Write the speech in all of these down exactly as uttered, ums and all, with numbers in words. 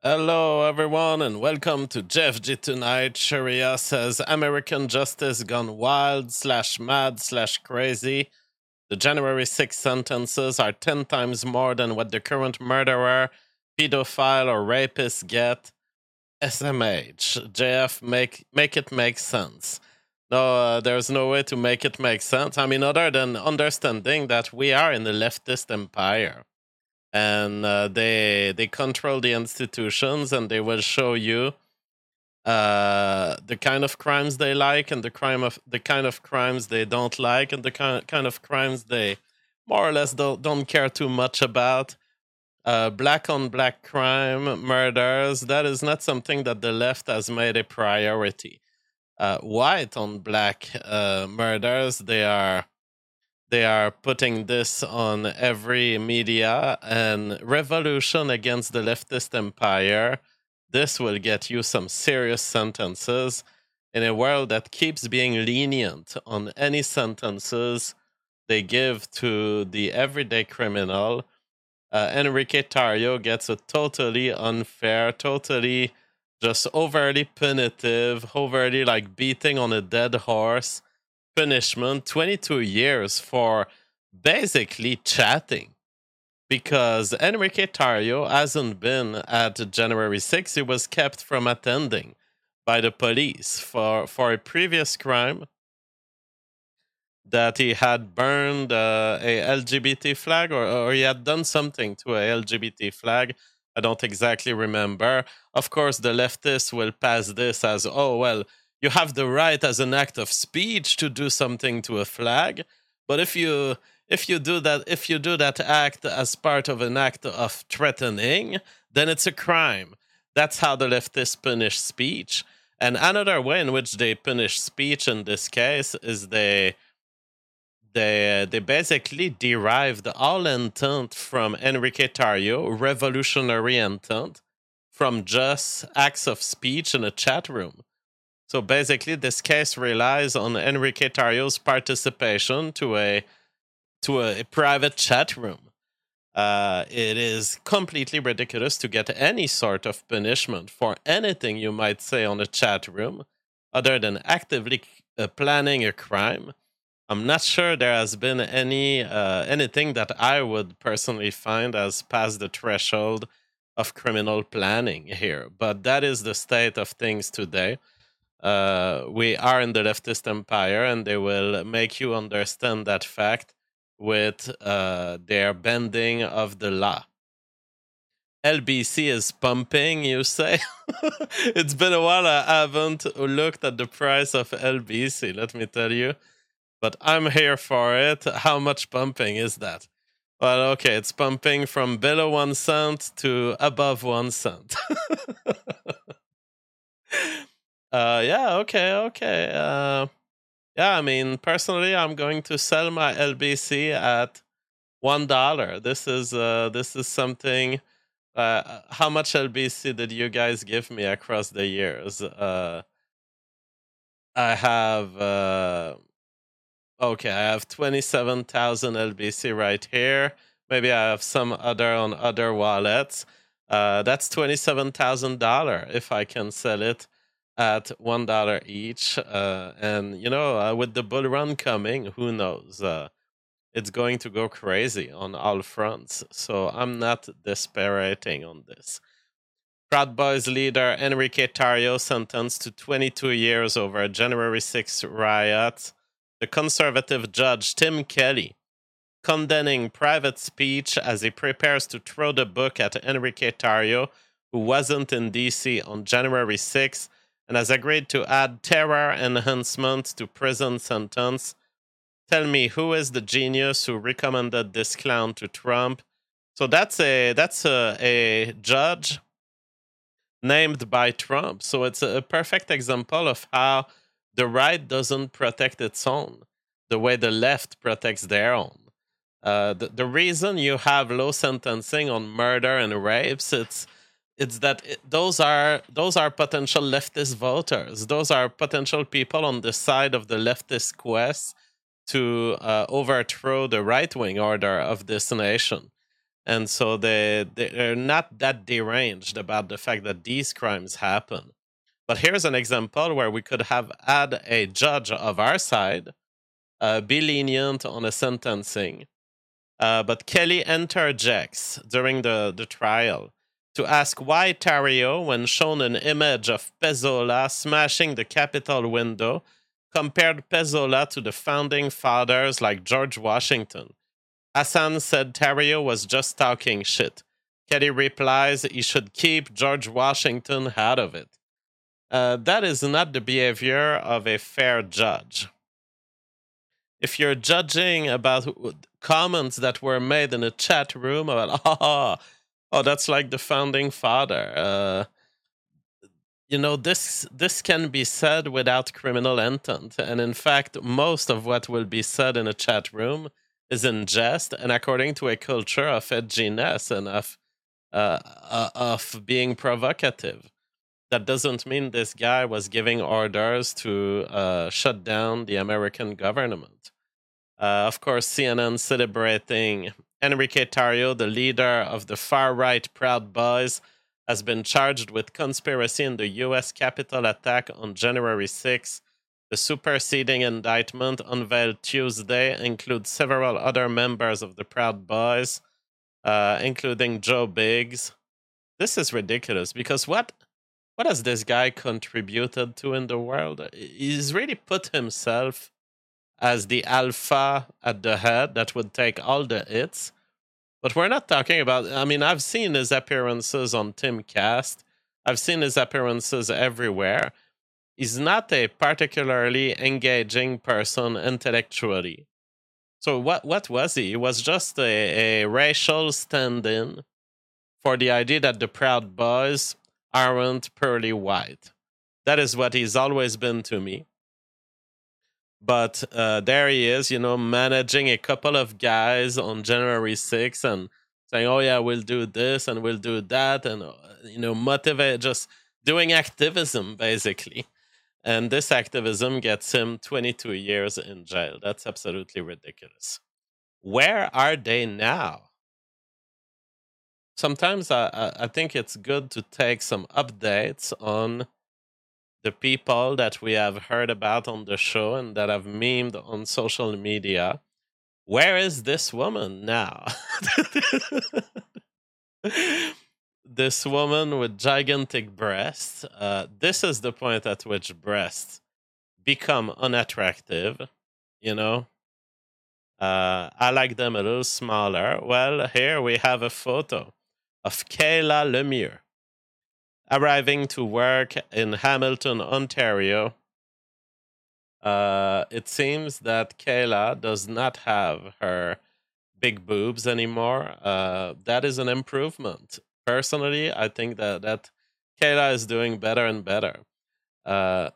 Hello, everyone, and welcome to Jeff G Tonight. Sharia says American justice gone wild, slash mad, slash crazy. The January sixth sentences are ten times more than what the current murderer, pedophile, or rapist get. S M H. J F, make, make it make sense. No, uh, there's no way to make it make sense. I mean, other than understanding that we are in the leftist empire. And uh, they they control the institutions, and they will show you uh, the kind of crimes they like, and the crime of the kind of crimes they don't like, and the kind kind of crimes they more or less don't don't care too much about. Uh, black on black crime, murders, that is not something that the left has made a priority. Uh, white on black uh, murders, they are they are putting this on every media, and revolution against the leftist empire. This will get you some serious sentences in a world that keeps being lenient on any sentences they give to the everyday criminal. Uh, Enrique Tarrio gets a totally unfair, totally just overly punitive, overly like beating on a dead horse punishment, twenty-two years for basically chatting, because Enrique Tarrio hasn't been at January sixth. He was kept from attending by the police for, for a previous crime that he had burned uh, a L G B T flag, or, or he had done something to a L G B T flag. I don't exactly remember. Of course, the leftists will pass this as, oh, well, you have the right as an act of speech to do something to a flag, but if you if you do that if you do that act as part of an act of threatening, then it's a crime. That's how the leftists punish speech. And another way in which they punish speech in this case is they they they basically derived all intent from Enrique Tarrio, revolutionary intent, from just acts of speech in a chat room. So basically, this case relies on Enrique Tarrio's participation to a to a, a private chat room. Uh, it is completely ridiculous to get any sort of punishment for anything you might say on a chat room, other than actively uh, planning a crime. I'm not sure there has been any uh, anything that I would personally find as past the threshold of criminal planning here, but that is the state of things today. Uh, we are in the leftist empire, and they will make you understand that fact with uh, their bending of the law. L B C is pumping, you say? It's been a while I haven't looked at the price of L B C, let me tell you. But I'm here for it. How much pumping is that? Well, okay, it's pumping from below one cent to above one cent. Uh, yeah, okay, okay. Uh, yeah, I mean, personally, I'm going to sell my L B C at one dollar. This is uh, this is something. Uh, how much L B C did you guys give me across the years? Uh, I have. Uh, okay, I have twenty-seven thousand L B C right here. Maybe I have some other on other wallets. Uh, that's twenty-seven thousand dollars if I can sell it at one dollar each. Uh, and, you know, uh, with the bull run coming, who knows? Uh, it's going to go crazy on all fronts. So I'm not desperating on this. Proud Boys leader Enrique Tarrio sentenced to twenty-two years over January sixth riots. The conservative judge Tim Kelly condemning private speech as he prepares to throw the book at Enrique Tarrio, who wasn't in D C on January sixth, and has agreed to add terror enhancement to prison sentence. Tell me, who is the genius who recommended this clown to Trump? So that's a that's a, a judge named by Trump. So it's a, a perfect example of how the right doesn't protect its own the way the left protects their own. Uh, the, the reason you have low sentencing on murder and rapes, it's it's that it, those are those are potential leftist voters. Those are potential people on the side of the leftist quest to uh, overthrow the right wing order of this nation. And so they, they're not that deranged about the fact that these crimes happen. But here's an example where we could have had a judge of our side uh, be lenient on a sentencing. Uh, but Kelly interjects during the, the trial to ask why Tario, when shown an image of Pezzola smashing the Capitol window, compared Pezzola to the founding fathers like George Washington. Hassan said Tario was just talking shit. Kelly replies he should keep George Washington out of it. Uh, that is not the behavior of a fair judge. If you're judging about comments that were made in a chat room about, oh, oh that's like the founding father. Uh, you know, this this can be said without criminal intent. And in fact, most of what will be said in a chat room is in jest and according to a culture of edginess and of, uh, uh, of being provocative. That doesn't mean this guy was giving orders to uh, shut down the American government. Uh, of course, C N N celebrating Enrique Tarrio, the leader of the far-right Proud Boys, has been charged with conspiracy in the U S Capitol attack on January sixth. The superseding indictment unveiled Tuesday includes several other members of the Proud Boys, uh, including Joe Biggs. This is ridiculous because what what has this guy contributed to in the world? He's really put himself as the alpha at the head that would take all the hits. But we're not talking about, I mean, I've seen his appearances on Timcast. I've seen his appearances everywhere. He's not a particularly engaging person intellectually. So what, what was he? He was just a, a racial stand-in for the idea that the Proud Boys aren't purely white. That is what he's always been to me. But uh, there he is, you know, managing a couple of guys on January sixth and saying, oh, yeah, we'll do this and we'll do that. And, uh, you know, motivate, just doing activism, basically. And this activism gets him twenty-two years in jail. That's absolutely ridiculous. Where are they now? Sometimes I, I think it's good to take some updates on the people that we have heard about on the show and that have memed on social media. Where is this woman now? This woman with gigantic breasts. Uh, this is the point at which breasts become unattractive, you know? Uh, I like them a little smaller. Well, here we have a photo of Kayla Lemieux arriving to work in Hamilton, Ontario. Uh, it seems that Kayla does not have her big boobs anymore. Uh, that is an improvement. Personally, I think that, that Kayla is doing better and better. Uh,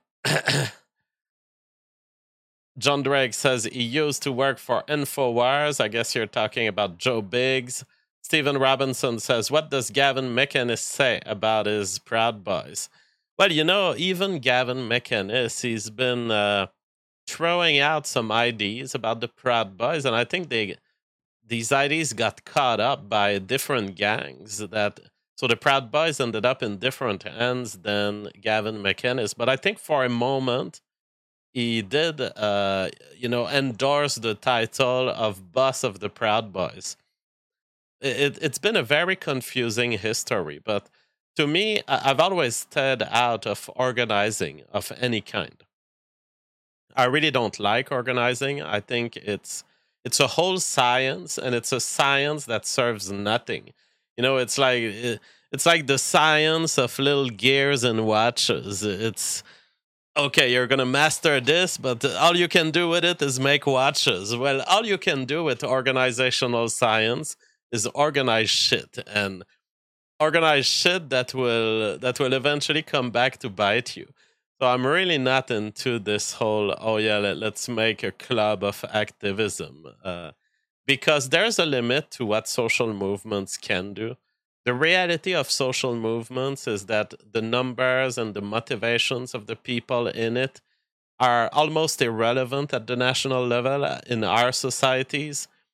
John Drake says he used to work for InfoWars. I guess you're talking about Joe Biggs. Stephen Robinson says, what does Gavin McInnes say about his Proud Boys? Well, you know, even Gavin McInnes, he's been uh, throwing out some ideas about the Proud Boys, and I think they these ideas got caught up by different gangs. That so the Proud Boys ended up in different hands than Gavin McInnes. But I think for a moment, he did, uh, you know, endorse the title of boss of the Proud Boys. It, it's been a very confusing history, but to me, I've always stayed out of organizing of any kind. I really don't like organizing. I think it's it's a whole science, and it's a science that serves nothing. You know, it's like it's like the science of little gears and watches. It's okay, you're gonna master this, but all you can do with it is make watches. Well, all you can do with organizational science is organize shit, and organize shit that will that will eventually come back to bite you. So I'm really not into this whole, oh yeah, let, let's make a club of activism, uh, because there's a limit to what social movements can do. The reality of social movements is that the numbers and the motivations of the people in it are almost irrelevant at the national level in our societies.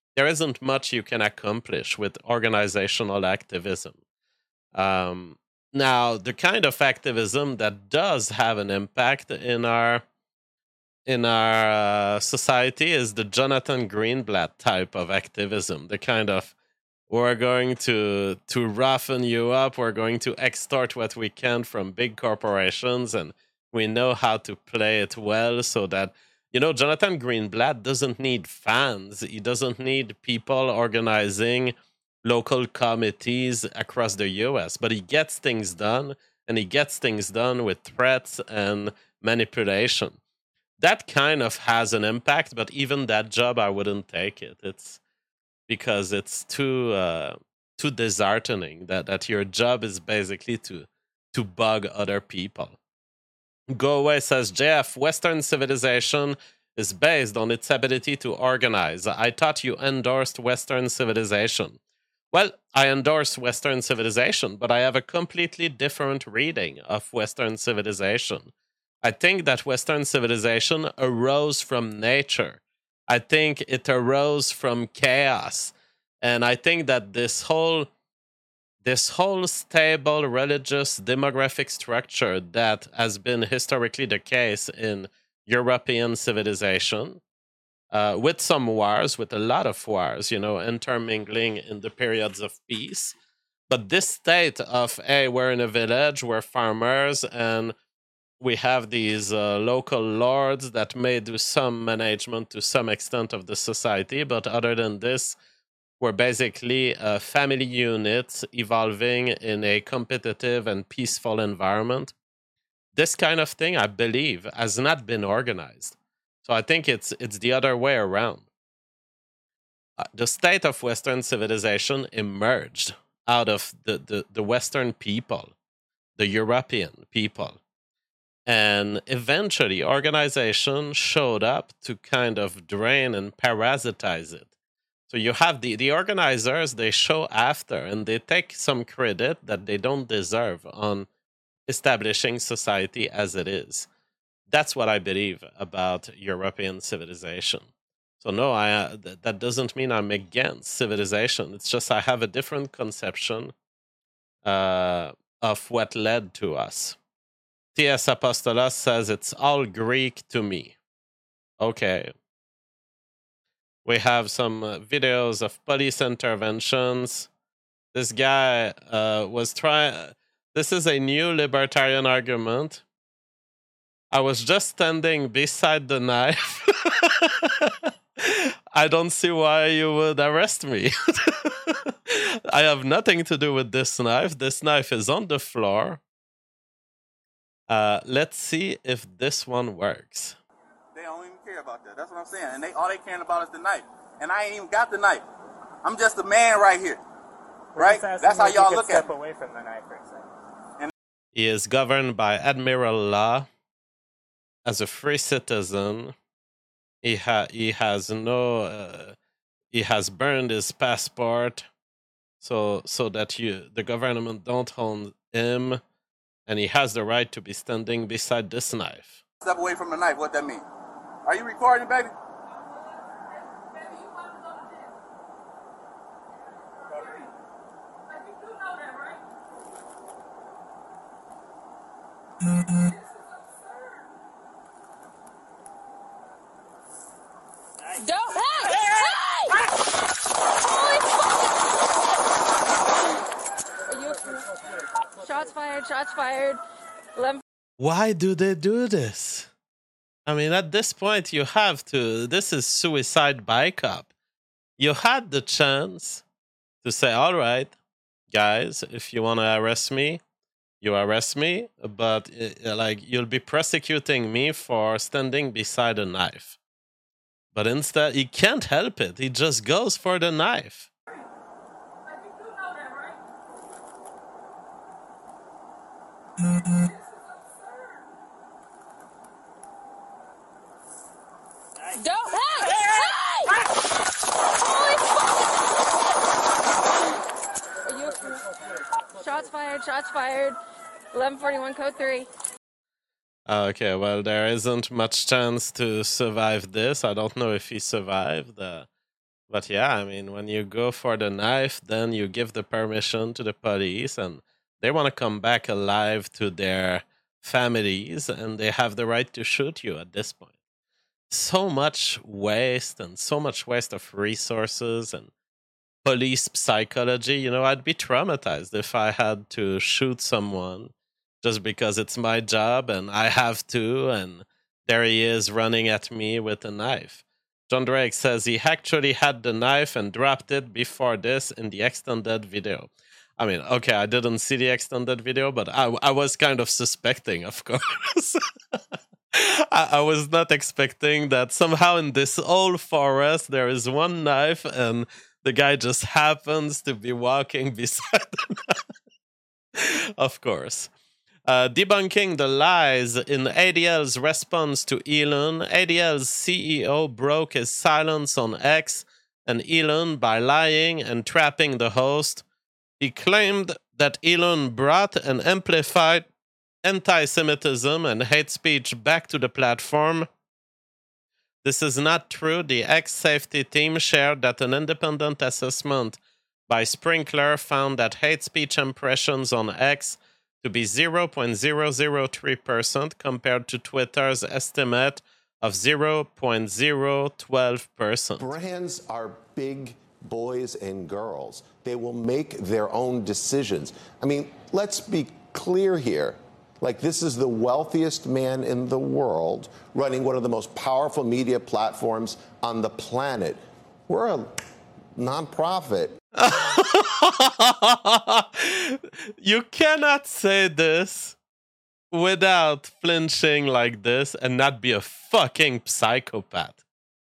there isn't much you can accomplish with organizational activism. Um, now, the kind of activism that does have an impact in our in our uh, society is the Jonathan Greenblatt type of activism. The kind of we're going to to roughen you up, we're going to extort what we can from big corporations, and we know how to play it well so that you know Jonathan Greenblatt doesn't need fans. He doesn't need people organizing local committees across the U S, but he gets things done, and he gets things done with threats and manipulation. That kind of has an impact, but even that job, I wouldn't take it. It's because it's too uh, too disheartening that, that your job is basically to to bug other people. Go Away says, J F, Western civilization is based on its ability to organize. I thought you endorsed Western civilization. Well, I endorse Western civilization, but I have a completely different reading of Western civilization. I think that Western civilization arose from nature. I think it arose from chaos. And I think that this whole this whole stable religious demographic structure that has been historically the case in European civilization, uh, with some wars, with a lot of wars, you know, intermingling in the periods of peace. But this state of, hey, we're in a village, we're farmers, and we have these uh, local lords that may do some management to some extent of the society, but other than this, we're basically a family unit evolving in a competitive and peaceful environment. This kind of thing, I believe, has not been organized. So I think it's it's the other way around. Uh, the state of Western civilization emerged out of the, the, the Western people, the European people. And eventually, organization showed up to kind of drain and parasitize it. So you have the, the organizers, they show after, and they take some credit that they don't deserve on establishing society as it is. That's what I believe about European civilization. So no, I uh, th- that doesn't mean I'm against civilization. It's just I have a different conception uh, of what led to us. T S Apostolos says it's all Greek to me. Okay. We have some uh, videos of police interventions. This guy uh, was trying. This is a new libertarian argument. I was just standing beside the knife. I don't see why you would arrest me. I have nothing to do with this knife. This knife is on the floor. Uh, let's see if this one works. They don't even care about that. That's what I'm saying. And they all they caring about is the knife. And I ain't even got the knife. I'm just a man right here. Right? That's how y'all look at me. Step away from the knife for a second. He is governed by admiral law. As a free citizen, he ha- he has no uh, he has burned his passport, so so that you the government don't own him, and he has the right to be standing beside this knife. Step away from the knife. What that mean? Are you recording, baby? Don't. Hey! Hey! Holy fuck! Are you okay? Shots fired, shots fired. eleven Why do they do this? I mean, at this point, you have to. This is suicide by cop. You had the chance to say, all right, guys, if you want to arrest me, you arrest me, but uh, like you'll be prosecuting me for standing beside a knife. But instead, he can't help it. He just goes for the knife. Don't. Hey! Hey! Holy fuck! Are you okay? Shots fired, shots fired. eleven forty-one, code three. Okay, well, there isn't much chance to survive this. I don't know if he survived. Uh, But yeah, I mean, when you go for the knife, then you give the permission to the police, and they want to come back alive to their families, and they have the right to shoot you at this point. So much waste, and so much waste of resources and police psychology. You know, I'd be traumatized if I had to shoot someone just because it's my job and I have to, and there he is running at me with a knife. John Drake says he actually had the knife and dropped it before this in the extended video. I mean, okay, I didn't see the extended video, but I, I was kind of suspecting, of course. I, I was not expecting that somehow in this old forest there is one knife and the guy just happens to be walking beside the knife. Of course. Uh, debunking the lies in A D L's response to Elon, A D L's C E O broke his silence on X and Elon by lying and trapping the host. He claimed that Elon brought and amplified anti-Semitism and hate speech back to the platform. This is not true. The X safety team shared that an independent assessment by Sprinkler found that hate speech impressions on X to be zero point zero zero three percent compared to Twitter's estimate of zero point zero one two percent. Brands are big boys and girls. They will make their own decisions. I mean, let's be clear here. Like, this is the wealthiest man in the world running one of the most powerful media platforms on the planet. We're a nonprofit. You cannot say this without flinching like this and not be a fucking psychopath.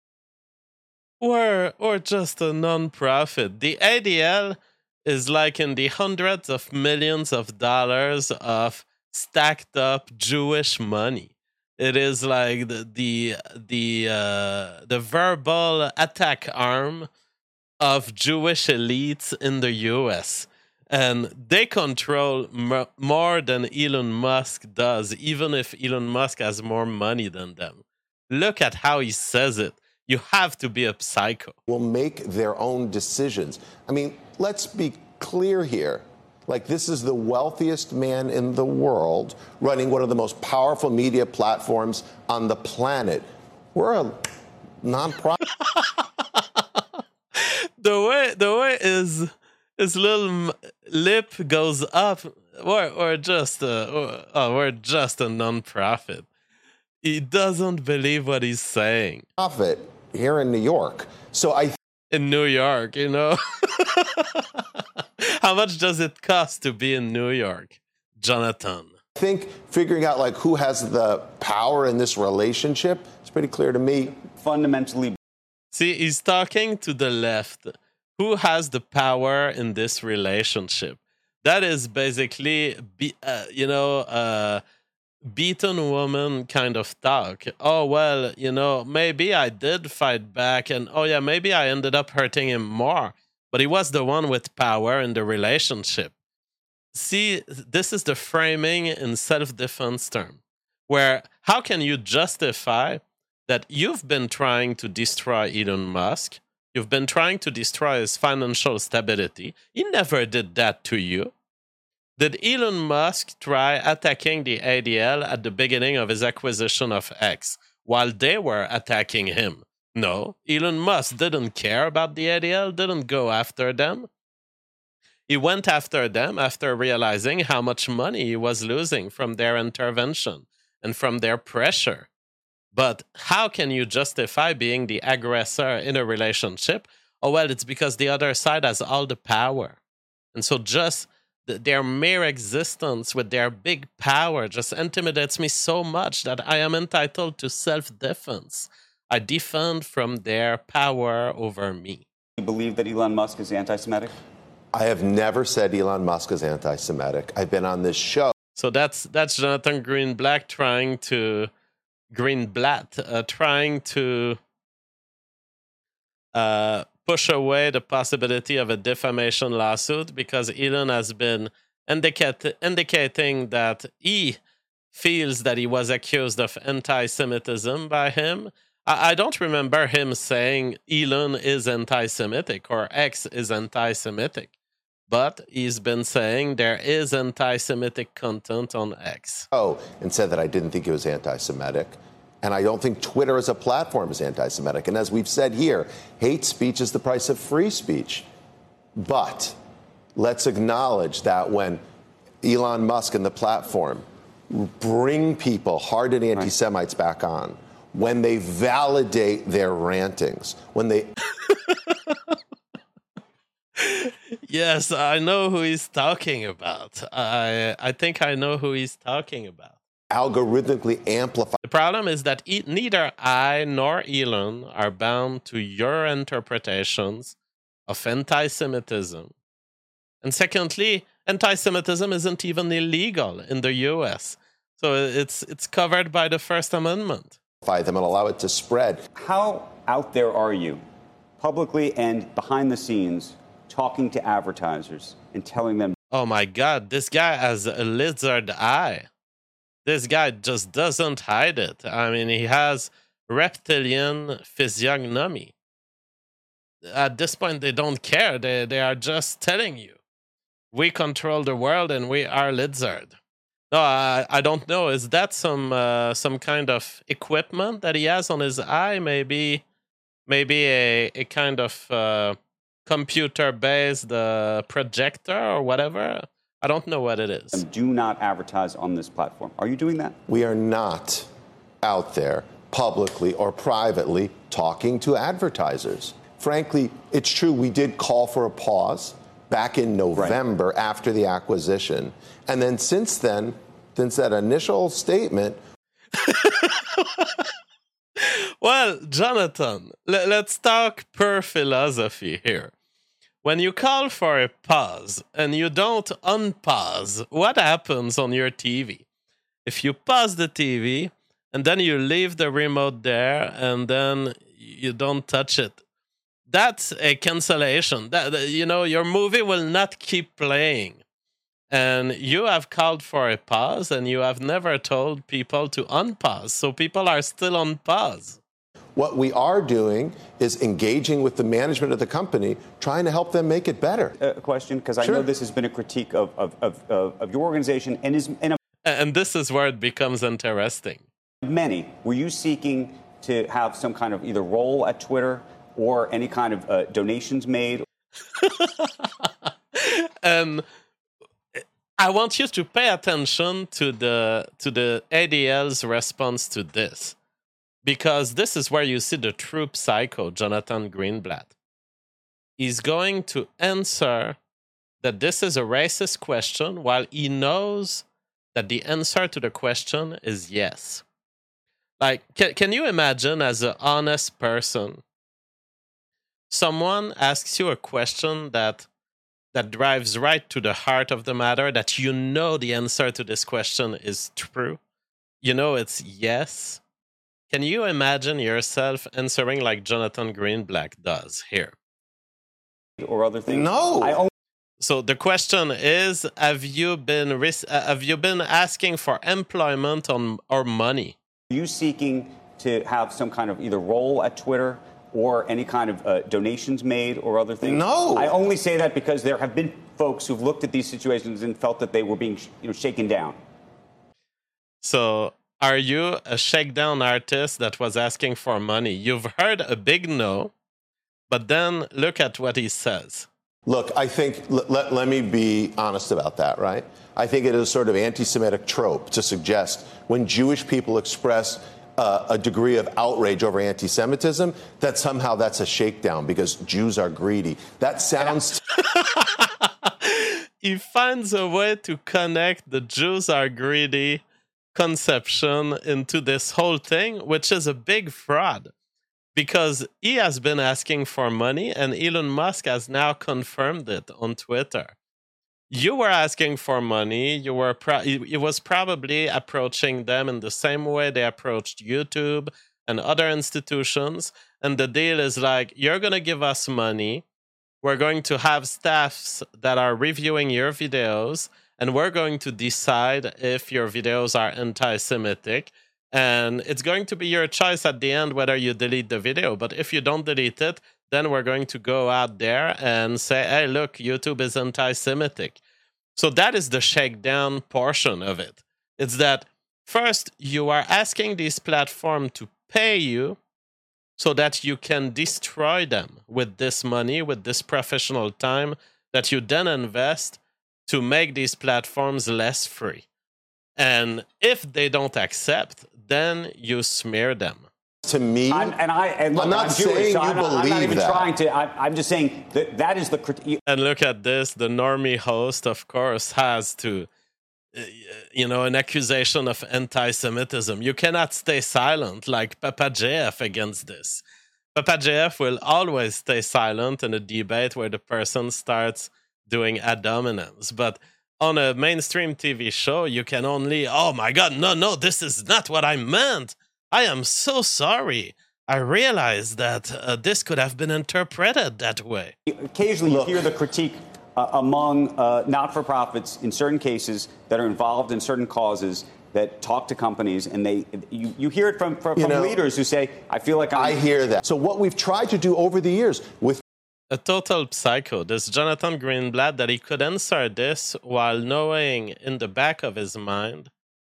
Or, or just a non-profit. The A D L is like in the hundreds of millions of dollars of stacked up Jewish money. It is like the the the uh, the verbal attack arm of Jewish elites in the U S, and they control m- more than Elon Musk does, even if Elon Musk has more money than them. Look at how he says it. You have to be a psycho. Will make their own decisions. I mean, let's be clear here. Like, this is the wealthiest man in the world running one of the most powerful media platforms on the planet. We're a nonprofit. the way the way his his little lip goes up, or or just a, or, oh, we're just a non-profit. He doesn't believe what he's saying. Profit here in New York. So I. In New York, you know. How much does it cost to be in New York, Jonathan? I think figuring out like who has the power in this relationship is pretty clear to me. Fundamentally. See, he's talking to the left. Who has the power in this relationship? That is basically, be, uh, you know, uh, beaten woman kind of talk. Oh, well, you know, maybe I did fight back, and oh yeah, maybe I ended up hurting him more. But he was the one with power in the relationship. See, this is the framing in self-defense term, where how can you justify that you've been trying to destroy Elon Musk, you've been trying to destroy his financial stability, he never did that to you. Did Elon Musk try attacking the A D L at the beginning of his acquisition of X while they were attacking him? No, Elon Musk didn't care about the A D L, didn't go after them. He went after them after realizing how much money he was losing from their intervention and from their pressure. But how can you justify being the aggressor in a relationship? Oh, well, it's because the other side has all the power. And so just th- their mere existence with their big power just intimidates me so much that I am entitled to self-defense. I defend from their power over me. You believe that Elon Musk is anti-Semitic? I have never said Elon Musk is anti-Semitic. I've been on this show. So that's that's Jonathan Greenblatt trying to Greenblatt uh, trying to uh, push away the possibility of a defamation lawsuit because Elon has been indicate, indicating that he feels that he was accused of anti-Semitism by him. I, I don't remember him saying Elon is anti-Semitic or X is anti-Semitic, but he's been saying there is anti-Semitic content on X. Oh, and said that I didn't think it was anti-Semitic. And I don't think Twitter as a platform is anti-Semitic. And as we've said here, hate speech is the price of free speech. But let's acknowledge that when Elon Musk and the platform bring people, hardened anti-Semites, back on, when they validate their rantings, when they... Yes, I know who he's talking about. I I think I know who he's talking about. algorithmically amplify. The problem is that e- neither I nor Elon are bound to your interpretations of anti-Semitism. And secondly, anti-Semitism isn't even illegal in the U S. So it's it's covered by the First Amendment. Them and allow it to spread. How out there are you, publicly and behind the scenes, talking to advertisers and telling them, oh my God, this guy has a lizard eye. This guy just doesn't hide it. I mean, he has reptilian physiognomy. At this point, they don't care. They, they are just telling you, we control the world and we are lizard. No, I, I don't know. Is that some uh, some kind of equipment that he has on his eye? Maybe maybe a, a kind of uh, computer-based uh, projector or whatever? I don't know what it is. do not advertise on this platform. Are you doing that? We are not out there publicly or privately talking to advertisers. Frankly, it's true we did call for a pause back in November right. after the acquisition. And then since then, since that initial statement... Well, Jonathan, l- let's talk pure philosophy here. When you call for a pause and you don't unpause, what happens on your T V? If you pause the T V and then you leave the remote there and then you don't touch it, that's a cancellation. That, that, you know, your movie will not keep playing. And you have called for a pause and you have never told people to unpause. So people are still on pause. What we are doing is engaging with the management of the company, trying to help them make it better. A question, because I sure. know this has been a critique of, of, of, of your organization and is and, and this is where it becomes interesting. Many. Were you seeking to have some kind of either role at Twitter or any kind of uh, donations made? And I want you to pay attention to the to the A D L's response to this. Because this is where you see the true psycho, Jonathan Greenblatt. He's going to answer that this is a racist question while he knows that the answer to the question is yes. Like, can, can you imagine as an honest person, someone asks you a question that that drives right to the heart of the matter, that you know the answer to this question is true? You know it's yes. Can you imagine yourself answering like Jonathan Greenblatt does here? Or other things? No. I only- so the question is: Have you been ris- uh, have you been asking for employment on or money? Are you seeking to have some kind of either role at Twitter or any kind of uh, donations made or other things? No. I only say that because there have been folks who've looked at these situations and felt that they were being, you know, shaken down. So. Are you a shakedown artist that was asking for money? You've heard a big no, but then look at what he says. Look, I think, let, let, let me be honest about that, right? I think it is sort of anti-Semitic trope to suggest when Jewish people express uh, a degree of outrage over anti-Semitism, that somehow that's a shakedown because Jews are greedy. That sounds... He finds a way to connect the Jews are greedy conception into this whole thing, which is a big fraud because he has been asking for money and Elon Musk has now confirmed it on Twitter. You were asking for money. You were pro- he was probably approaching them in the same way they approached YouTube and other institutions. And the deal is like, you're going to give us money. We're going to have staffs that are reviewing your videos. And we're going to decide if your videos are anti-Semitic. And it's going to be your choice at the end whether you delete the video. But if you don't delete it, then we're going to go out there and say, hey, look, YouTube is anti-Semitic. So that is the shakedown portion of it. It's that first, you are asking this platform to pay you so that you can destroy them with this money, with this professional time that you then invest to make these platforms less free. And if they don't accept, then you smear them. To me, I'm, and I, and look, I'm not I'm Jewish, saying so you I'm not, believe I'm not even that. trying to. I, I'm just saying that that is the critique. And look at this. The normie host, of course, has to, you know, an accusation of anti-Semitism. You cannot stay silent like Papa J F against this. Papa J F will always stay silent in a debate where the person starts doing ad hominems. But on a mainstream T V show, you can only, oh my God, no, no, this is not what I meant. I am so sorry. I realized that uh, this could have been interpreted that way. Occasionally Look. you hear the critique uh, among uh, not-for-profits in certain cases that are involved in certain causes that talk to companies, and they you, you hear it from, from, from know, leaders who say, I feel like I'm... I hear that. So what we've tried to do over the years with... A total psycho, this Jonathan Greenblatt, that he could answer this while knowing in the back of his mind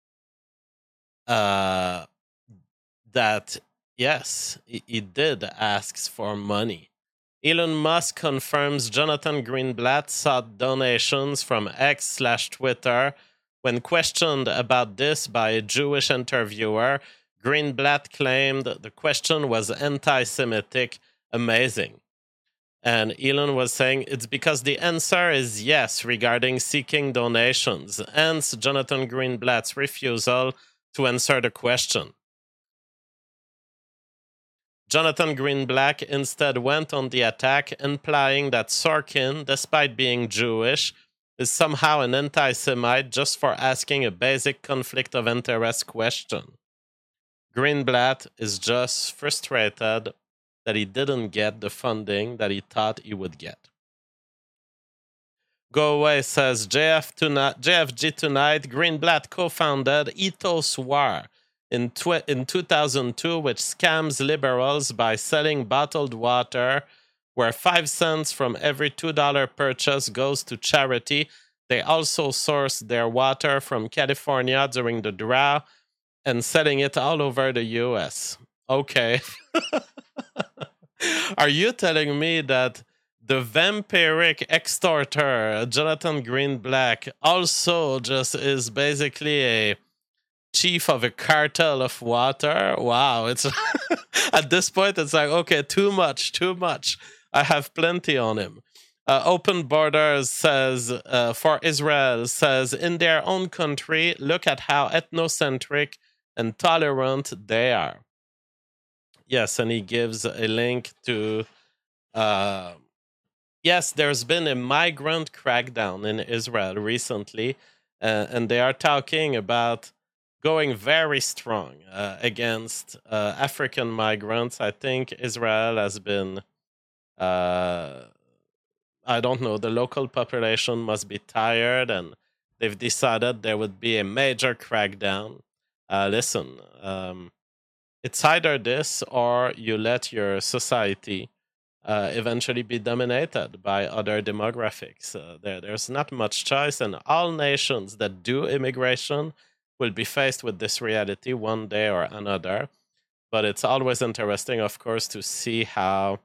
uh, that, yes, he, he did ask for money. Elon Musk confirms Jonathan Greenblatt sought donations from X slash Twitter. When questioned about this by a Jewish interviewer, Greenblatt claimed the question was anti-Semitic. Amazing. And Elon was saying it's because the answer is yes regarding seeking donations. Hence, Jonathan Greenblatt's refusal to answer the question. Jonathan Greenblatt instead went on the attack, implying that Sorkin, despite being Jewish, is somehow an anti-Semite just for asking a basic conflict of interest question. Greenblatt is just frustrated that he didn't get the funding that he thought he would get. Go Away says, J F, tonight, J F G Tonight, Greenblatt co-founded Ethos War in, tw- in two thousand two, which scams liberals by selling bottled water where five cents from every two dollars purchase goes to charity. They also source their water from California during the drought and selling it all over the U S. Okay. Are you telling me that the vampiric extorter Jonathan Greenblatt also just is basically a chief of a cartel of water? Wow, it's at this point it's like, okay, too much, too much. I have plenty on him. Uh, Open Borders says, uh, for Israel, says, in their own country, look at how ethnocentric and tolerant they are. Yes, and he gives a link to, uh, yes, there's been a migrant crackdown in Israel recently, uh, and they are talking about going very strong uh, against uh, African migrants. I think Israel has been, uh, I don't know, the local population must be tired, and they've decided there would be a major crackdown. Uh, listen, um, it's either this or you let your society uh, eventually be dominated by other demographics. Uh, there, there's not much choice, and all nations that do immigration will be faced with this reality one day or another. But it's always interesting, of course, to see how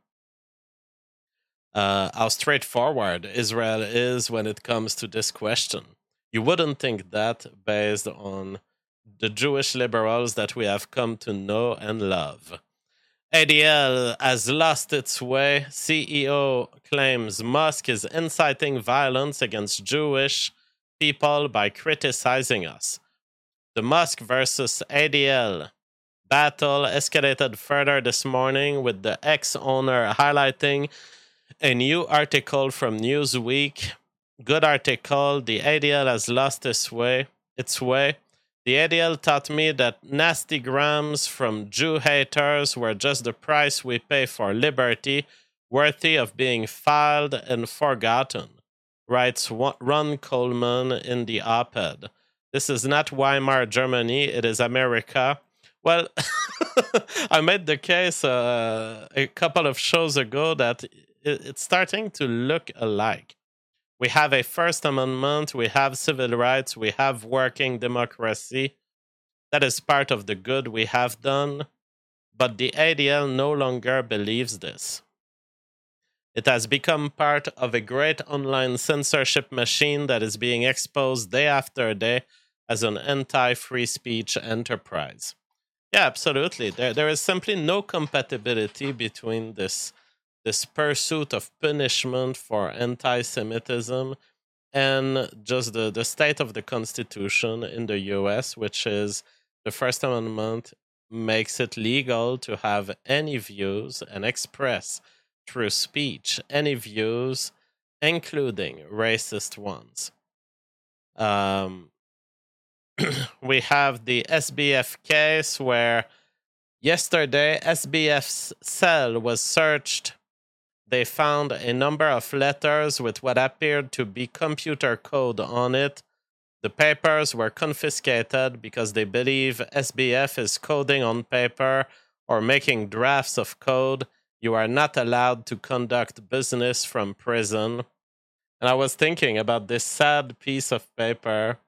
uh, how straightforward Israel is when it comes to this question. You wouldn't think that based on the Jewish liberals that we have come to know and love. A D L has lost its way. C E O claims Musk is inciting violence against Jewish people by criticizing us. The Musk versus A D L battle escalated further this morning, with the ex-owner highlighting a new article from Newsweek. Good article. The A D L has lost its way. Its way. The A D L taught me that nasty grams from Jew haters were just the price we pay for liberty, worthy of being filed and forgotten, writes Ron Coleman in the op-ed. This is not Weimar Germany, it is America. Well, I made the case uh, a couple of shows ago that it, it's starting to look alike. We have a First Amendment, we have civil rights, we have working democracy. That is part of the good we have done. But the A D L no longer believes this. It has become part of a great online censorship machine that is being exposed day after day as an anti-free speech enterprise. Yeah, absolutely. There, there is simply no compatibility between this, this pursuit of punishment for anti-Semitism and just the, the state of the Constitution in the U S, which is the First Amendment makes it legal to have any views and express through speech any views, including racist ones. Um, we have the S B F case where yesterday S B F's cell was searched. They found a number of letters with what appeared to be computer code on it. The papers were confiscated because they believe S B F is coding on paper or making drafts of code. You are not allowed to conduct business from prison. And I was thinking about this sad piece of paper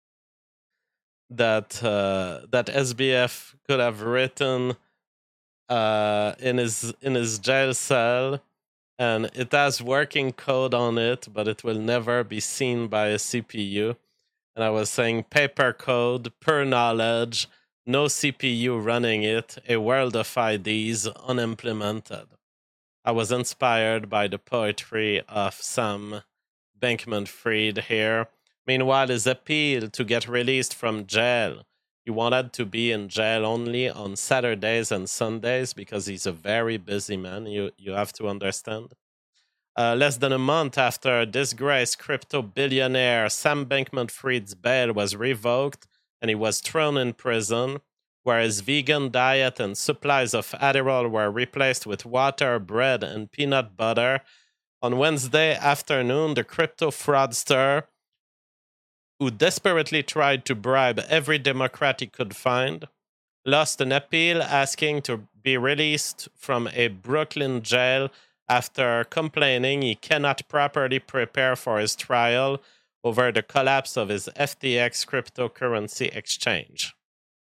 that uh, that S B F could have written uh, in his in his jail cell, and it has working code on it, but it will never be seen by a C P U. And I was saying paper code, pure knowledge, no C P U running it, a world of I Ds unimplemented. I was inspired by the poetry of Sam Bankman-Fried here. Meanwhile, his appeal to get released from jail. He wanted to be in jail only on Saturdays and Sundays because he's a very busy man, you, you have to understand. Uh, less than a month after disgraced crypto billionaire Sam Bankman-Fried's bail was revoked and he was thrown in prison, where his vegan diet and supplies of Adderall were replaced with water, bread, and peanut butter. On Wednesday afternoon, the crypto fraudster, who desperately tried to bribe every Democrat he could find, lost an appeal asking to be released from a Brooklyn jail after complaining he cannot properly prepare for his trial over the collapse of his F T X cryptocurrency exchange.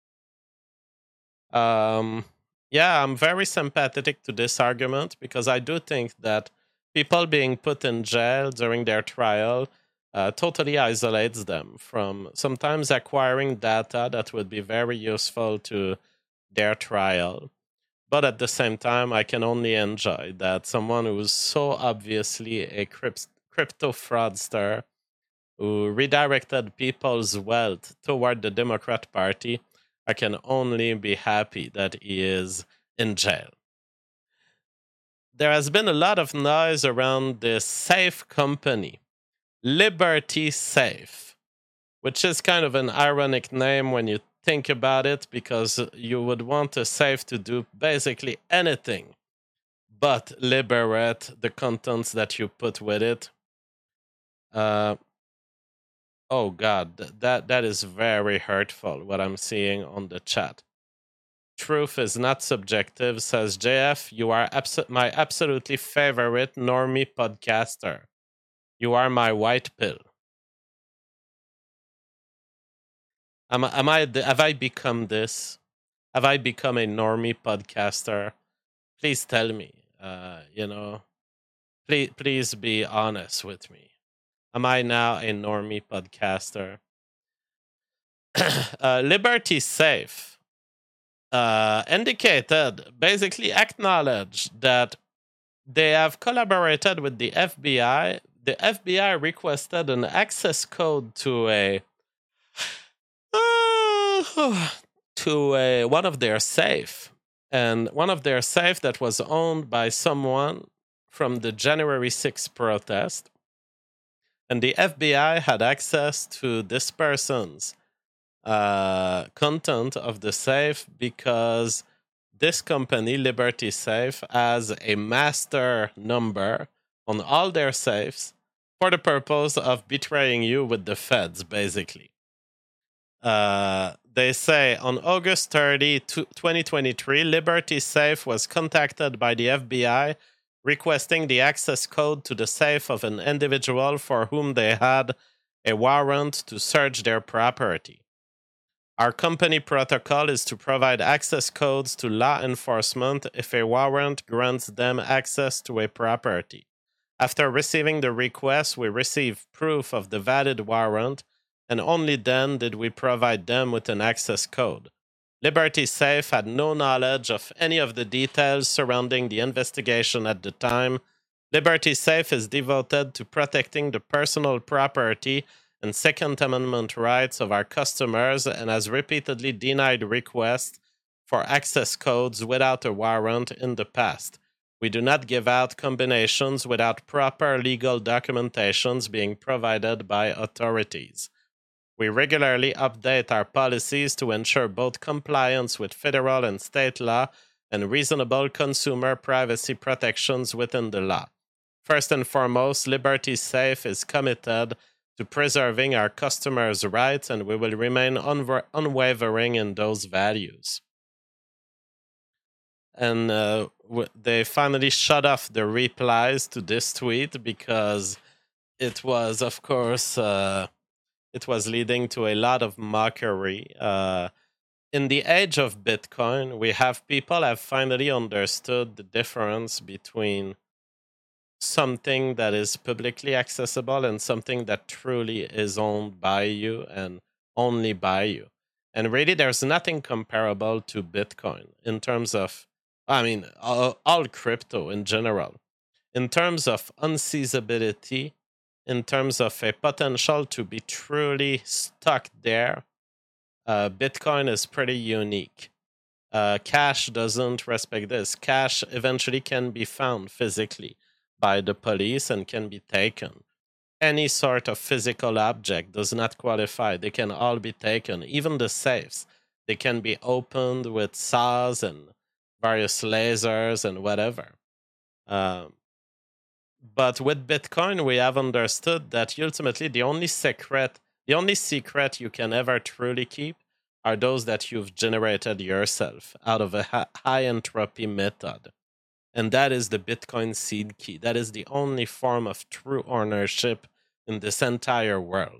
Um, yeah, I'm very sympathetic to this argument because I do think that people being put in jail during their trial uh, totally isolates them from sometimes acquiring data that would be very useful to their trial. But at the same time, I can only enjoy that someone who's so obviously a crypt- crypto fraudster who redirected people's wealth toward the Democrat Party, I can only be happy that he is in jail. There has been a lot of noise around this safe company, Liberty Safe, which is kind of an ironic name when you think about it, because you would want a safe to do basically anything but liberate the contents that you put with it. Uh, oh God, that that is very hurtful, what I'm seeing on the chat. Truth is not subjective, says J F. You are abso- my absolutely favorite normie podcaster. You are my white pill. Am, am I? Have I become this? Have I become a normie podcaster? Please tell me. Uh, you know, please, please be honest with me. Am I now a normie podcaster? uh, Liberty Safe uh, indicated, basically acknowledged that they have collaborated with the F B I. The F B I requested an access code to a uh, to a, one of their safe, and one of their safe that was owned by someone from the January sixth protest. And the F B I had access to this person's uh, content of the safe because this company, Liberty Safe, has a master number on all their safes for the purpose of betraying you with the feds, basically. Uh, they say on August thirtieth, twenty twenty-three, Liberty Safe was contacted by the F B I requesting the access code to the safe of an individual for whom they had a warrant to search their property. Our company protocol is to provide access codes to law enforcement if a warrant grants them access to a property. After receiving the request, we received proof of the valid warrant, and only then did we provide them with an access code. Liberty Safe had no knowledge of any of the details surrounding the investigation at the time. Liberty Safe is devoted to protecting the personal property and Second Amendment rights of our customers and has repeatedly denied requests for access codes without a warrant in the past. We do not give out combinations without proper legal documentations being provided by authorities. We regularly update our policies to ensure both compliance with federal and state law and reasonable consumer privacy protections within the law. First and foremost, Liberty Safe is committed to preserving our customers' rights, and we will remain unwa- unwavering in those values. And uh, w- they finally shut off the replies to this tweet because it was, of course, uh, it was leading to a lot of mockery. Uh, in the age of Bitcoin, we have people have finally understood the difference between something that is publicly accessible and something that truly is owned by you and only by you. And really, there's nothing comparable to Bitcoin in terms of, I mean, all, all crypto in general. In terms of unseizability, in terms of a potential to be truly stuck there, uh, Bitcoin is pretty unique. Uh, cash doesn't respect this. Cash eventually can be found physically by the police and can be taken. Any sort of physical object does not qualify. They can all be taken. Even the safes, they can be opened with saws and various lasers and whatever. Um, but with Bitcoin, we have understood that ultimately the only secret, the only secret you can ever truly keep are those that you've generated yourself out of a high entropy method. And that is the Bitcoin seed key. That is the only form of true ownership in this entire world.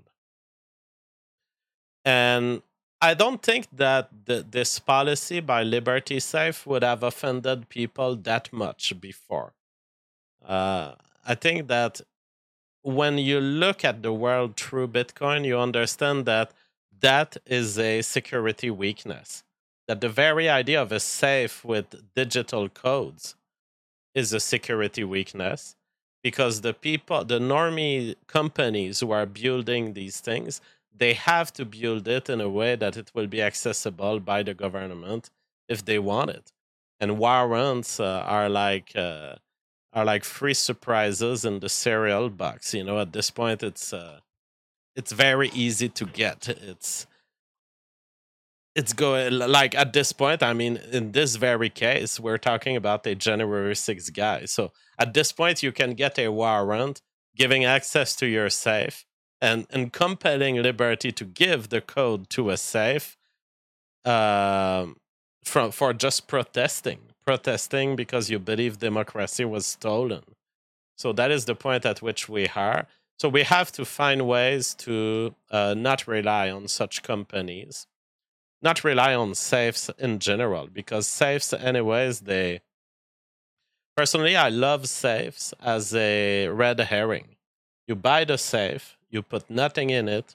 And I don't think that the, this policy by Liberty Safe would have offended people that much before. Uh, I think that when you look at the world through Bitcoin, you understand that that is a security weakness. That the very idea of a safe with digital codes is a security weakness, because the people, the normie companies who are building these things, they have to build it in a way that it will be accessible by the government if they want it. And warrants uh, are like uh, are like free surprises in the cereal box. You know, at this point, it's uh, it's very easy to get. It's It's going like at this point. I mean, in this very case, we're talking about a January sixth guy. So at this point, you can get a warrant giving access to your safe and, and compelling Liberty to give the code to a safe um, from for just protesting, protesting because you believe democracy was stolen. So that is the point at which we are. So we have to find ways to uh, not rely on such companies. Not rely on safes in general, because safes, anyways, they... Personally, I love safes as a red herring. You buy the safe, you put nothing in it,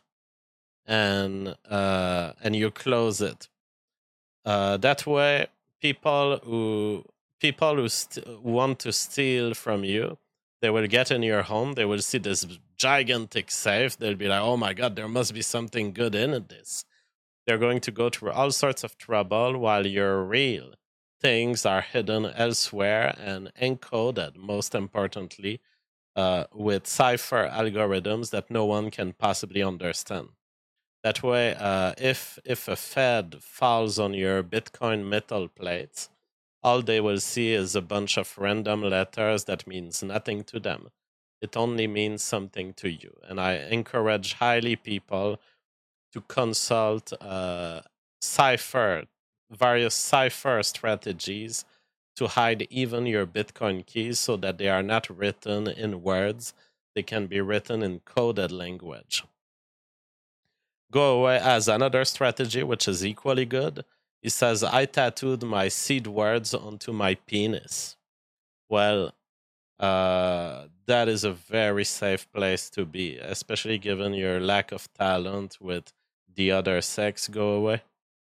and uh, and you close it. Uh, that way, people who people who st- want to steal from you, they will get in your home, they will see this gigantic safe, they'll be like, oh my god, there must be something good in this. They're going to go through all sorts of trouble while your real things are hidden elsewhere and encoded, most importantly, uh, with cipher algorithms that no one can possibly understand. That way, uh, if if a Fed falls on your Bitcoin metal plates, all they will see is a bunch of random letters that means nothing to them. It only means something to you. And I encourage highly people to consult uh, cipher, various cipher strategies to hide even your Bitcoin keys so that they are not written in words. They can be written in coded language. Go Away has another strategy which is equally good. He says, I tattooed my seed words onto my penis. Well, uh, that is a very safe place to be, especially given your lack of talent with the other sex. Go Away.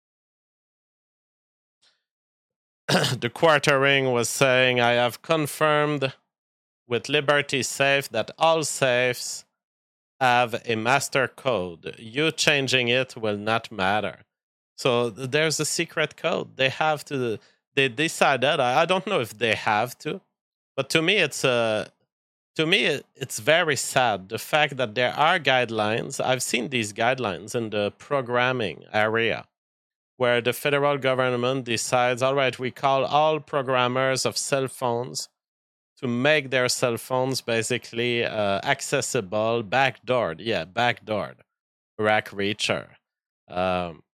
The Quartering was saying, I have confirmed with Liberty Safe that all safes have a master code. You changing it will not matter. So there's a secret code. They have to, they decided, I don't know if they have to, but to me it's a, to me it's very sad, the fact that there are guidelines. I've seen these guidelines in the programming area, where the federal government decides, all right, we call all programmers of cell phones to make their cell phones basically uh, accessible, backdoored, yeah, backdoored, rack reacher. Um,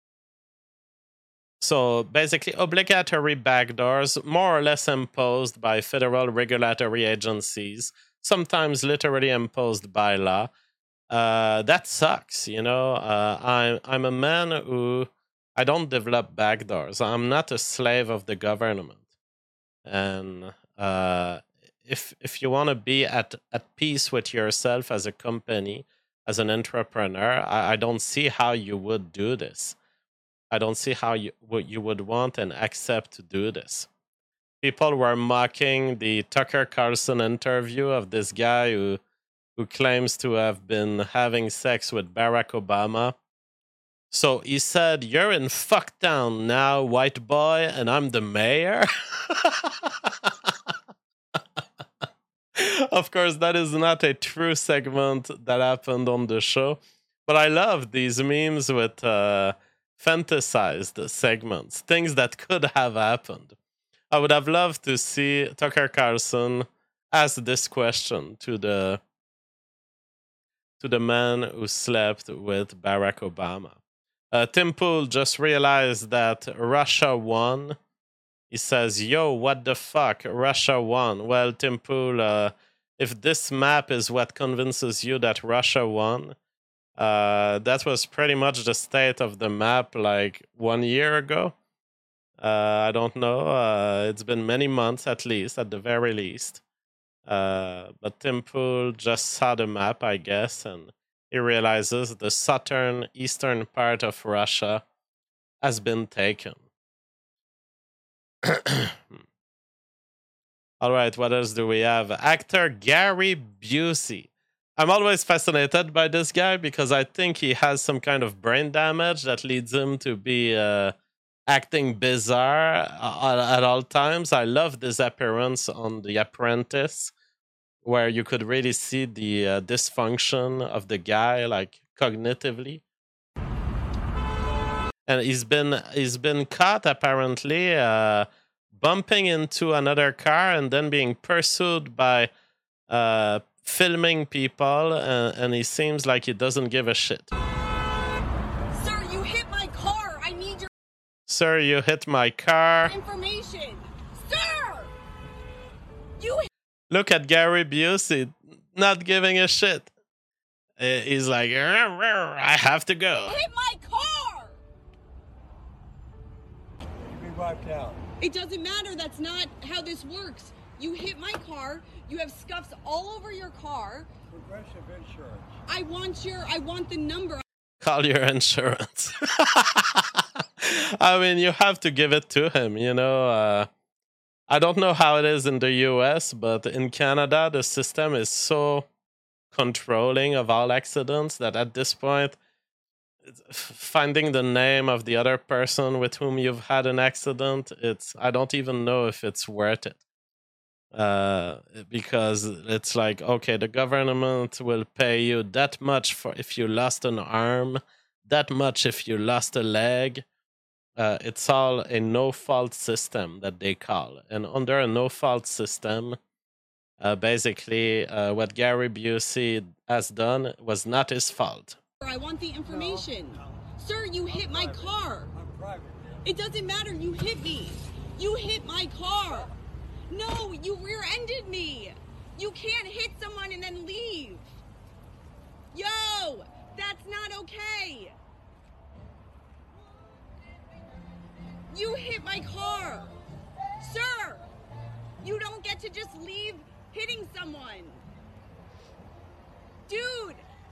so basically obligatory backdoors, more or less imposed by federal regulatory agencies, sometimes literally imposed by law. Uh, that sucks, you know. Uh, I'm, I'm a man who, I don't develop backdoors. I'm not a slave of the government. And uh, if if you want to be at, at peace with yourself as a company, as an entrepreneur, I, I don't see how you would do this. I don't see how you, what you would want and accept to do this. People were mocking the Tucker Carlson interview of this guy who, who claims to have been having sex with Barack Obama. So he said, you're in Fucktown now, white boy, and I'm the mayor? Of course, that is not a true segment that happened on the show. But I love these memes with uh, fantasized segments, things that could have happened. I would have loved to see Tucker Carlson ask this question to the to the man who slept with Barack Obama. Uh, Tim Pool just realized that Russia won. He says, yo, what the fuck? Russia won. Well, Tim Pool, uh, if this map is what convinces you that Russia won, uh, that was pretty much the state of the map like one year ago. Uh, I don't know. Uh, it's been many months at least, at the very least. Uh, but Tim Pool just saw the map, I guess, and he realizes the southern eastern part of Russia has been taken. All right, what else do we have? Actor Gary Busey. I'm always fascinated by this guy because I think he has some kind of brain damage that leads him to be uh, acting bizarre at all times. I love this appearance on The Apprentice, where you could really see the uh, dysfunction of the guy, like cognitively. And he's been he's been caught apparently uh, bumping into another car and then being pursued by uh, filming people, uh, and he seems like he doesn't give a shit. Sir, you hit my car. I need your Sir, you hit my car. information. Sir, you. Look at Gary Busey, not giving a shit. Uh, he's like, I have to go. Hit my car. Be wiped out. It doesn't matter. That's not how this works. You hit my car. You have scuffs all over your car. Progressive Insurance. I want your. I want the number. Call your insurance. I mean, you have to give it to him, you know. Uh, I don't know how it is in the U S, but in Canada, the system is so controlling of all accidents that at this point, finding the name of the other person with whom you've had an accident, it's I don't even know if it's worth it. Uh, because it's like, okay, the government will pay you that much for if you lost an arm, that much if you lost a leg. Uh, it's all a no-fault system that they call. And under a no-fault system, uh, basically uh, what Gary Busey has done was not his fault. I want the information. Sir, you hit my car. I'm driver. It doesn't matter. You hit me. You hit my car. No, you rear-ended me. You can't hit someone and then leave. Yo, that's not okay. You hit my car. Sir, you don't get to just leave hitting someone. Dude.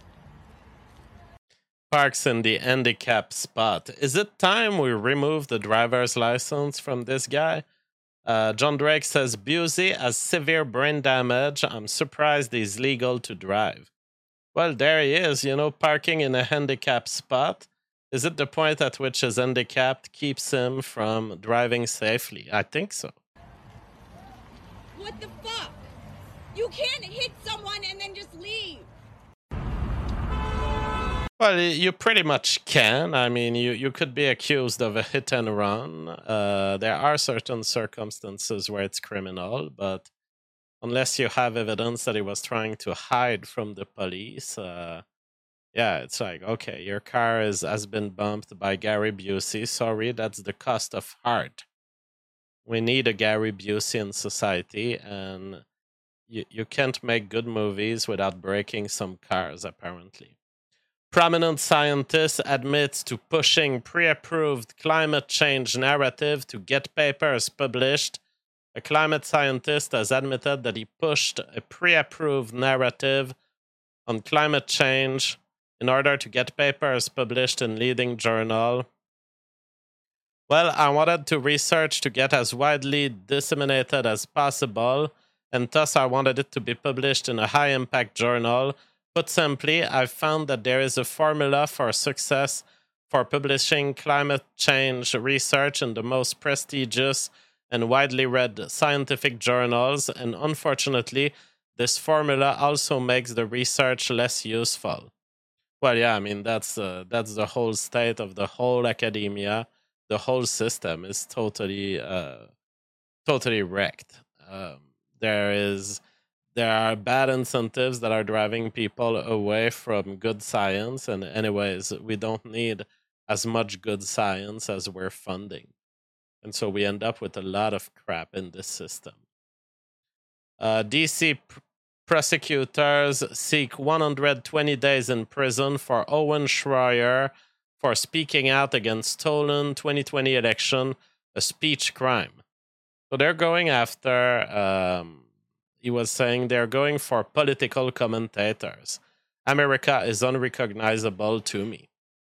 Parks in the handicap spot. Is it time we remove the driver's license from this guy? Uh, John Drake says, Busey has severe brain damage. I'm surprised he's legal to drive. Well, there he is, you know, parking in a handicap spot. Is it the point at which his handicapped keeps him from driving safely? I think so. What the fuck? You can't hit someone and then just leave. Well, you pretty much can. I mean, you, you could be accused of a hit and run. Uh, there are certain circumstances where it's criminal, but unless you have evidence that he was trying to hide from the police, uh, yeah, it's like, okay, your car is has been bumped by Gary Busey. Sorry, that's the cost of heart. We need a Gary Busey in society, and you, you can't make good movies without breaking some cars, apparently. Prominent scientist admits to pushing pre-approved climate change narrative to get papers published. A climate scientist has admitted that he pushed a pre-approved narrative on climate change in order to get papers published in leading journal. Well, I wanted to research to get as widely disseminated as possible, and thus I wanted it to be published in a high-impact journal. Put simply, I've found that there is a formula for success for publishing climate change research in the most prestigious and widely read scientific journals, and unfortunately, this formula also makes the research less useful. Well, yeah, I mean, that's uh, that's the whole state of the whole academia. The whole system is totally, uh, totally wrecked. Um, there is... There are bad incentives that are driving people away from good science. And anyways, we don't need as much good science as we're funding. And so we end up with a lot of crap in this system. Uh, D C pr- prosecutors seek one hundred twenty days in prison for Owen Schroyer for speaking out against stolen twenty twenty election, a speech crime. So they're going after... Um, He was saying they're going for political commentators. America is unrecognizable to me.